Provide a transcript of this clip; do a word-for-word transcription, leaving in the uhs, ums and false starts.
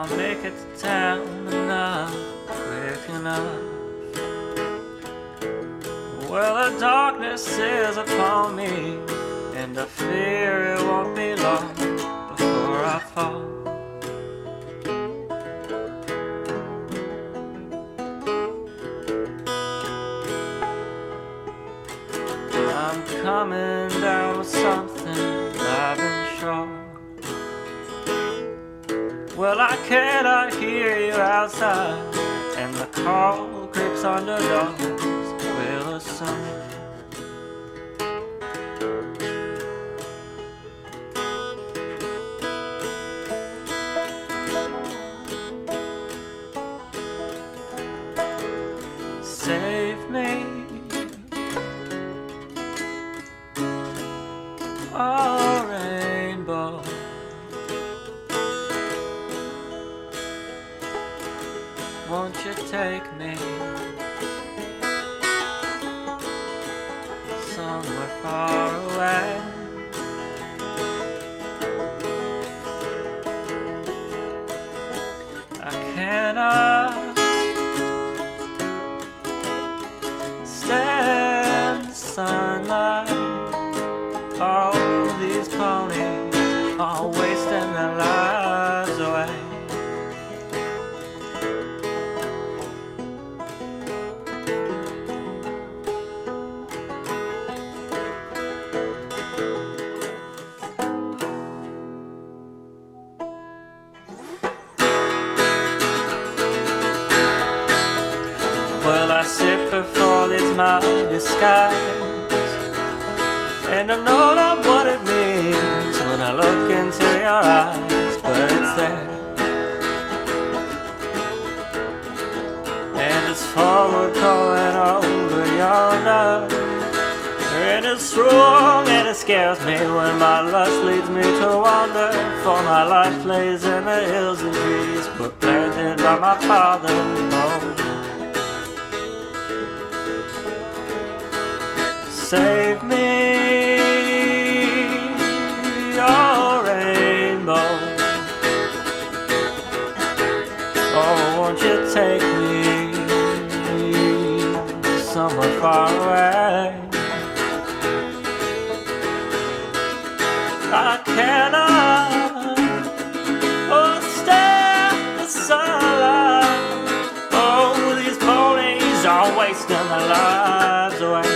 make it to town enough, quick enough. Well, the darkness is upon me, and I fear it won't be long before I fall. I'm coming down with something, I've been sure. Well, I cannot hear you outside, and the cold creeps on the doors will assume. Save me, oh rainbow. Won't you take me somewhere far away? I cannot stand the sunlight. All these ponies are wasting their lives away. Well, I sit before these mighty skies, and I know not what it means when I look into your eyes, but it's there. And it's forward going over yonder, and it's strong and it scares me when my lust leads me to wander. For my life lays in the hills and trees, but planted by my father. Oh, save me, oh rainbow. Oh, won't you take me somewhere far away? I cannot oh, stand the sunlight. Oh, these ponies are wasting their lives away.